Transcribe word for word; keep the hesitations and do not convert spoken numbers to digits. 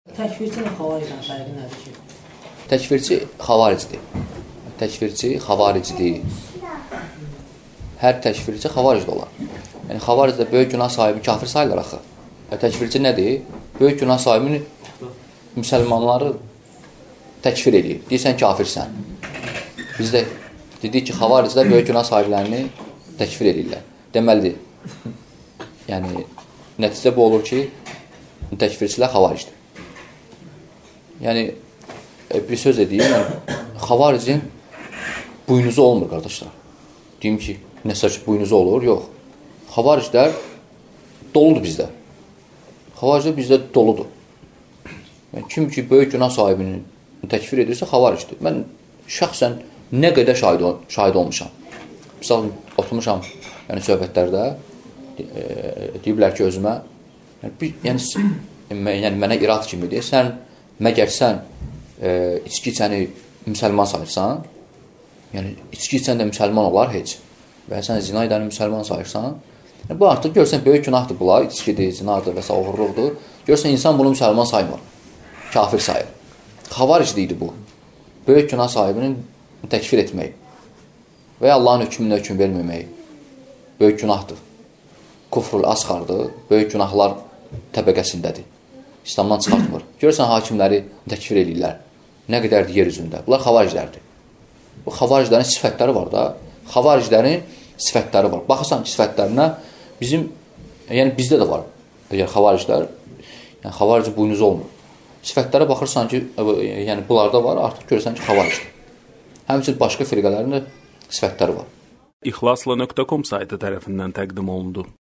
Təkfirçi ilə xavaricdən fərqi nədir ki? Təkfirçi xavaricdir. Təkfirçi xavaricdir. Hər təkfirçi xavaric də olar. Yəni xavaricdə böyük günah sahibi kafir sayılır axı. Təkfirçi nədir? Böyük günah sahibini müsəlmanları təkfir edir. Deyirsən kafirsən. Bizdə dedik ki, xavariclər böyük günah sahiblərini təkfir edirlər. Deməlidir. Yəni nəticə bu olur ki, təkfirçilər xavaricdir. Yəni bir söz edeyim, yəni, xavaricin buynuzu olmur, qardaşlar. Deyim ki, nəsə ki, buynuzu olur, yox. Xavariclər doludur bizdə. Xavariclər bizdə doludur. Yəni, kim ki, böyük günah sahibini təkfir edirsə, xavaricdir. Mən şəxsən nə qədər şahid, şahid olmuşam. Misal, oturmuşam yəni, söhbətlərdə, e, deyiblər ki, özümə, yəni, bir, yəni, yəni mənə irad kimidir, sən məgər sən e, içki içəni müsəlman sayırsan, yəni içki içən də müsəlman olar heç və sən zina edəni müsəlman sayırsan, yəni, bu artıq görsən böyük günahdır bunlar, içkidir, zinadır və s. oğurluqdur. Görsən insan bunu müsəlman saymır, kafir sayır. Xavaricdir bu. Böyük günah sahibinin təkfir etmək və ya Allahın hökmünə hökm verməmək böyük günahdır. Kufrul asxardır, böyük günahlar təbəqəsindədir. İslamdan çıxartmır. Görürsən, hakimləri təkfir edirlər. Nə qədərdir yer üzündə. Bunlar xavariclərdir. Bu xavariclərin sifətləri var da. Xavariclərin sifətləri var. Baxırsan ki, sifətlərinə bizim, yəni bizdə də var. Əgər xavariclər, yəni xavarici buynuzu olmur. Sifətlərə baxırsan ki, yəni bunlarda var, artıq görürsən ki, xavaricdir. Həmçinin başqa firqələrin də sifətləri var. İxlasla nöqtə com saytı tərəfindən təqdim olundu.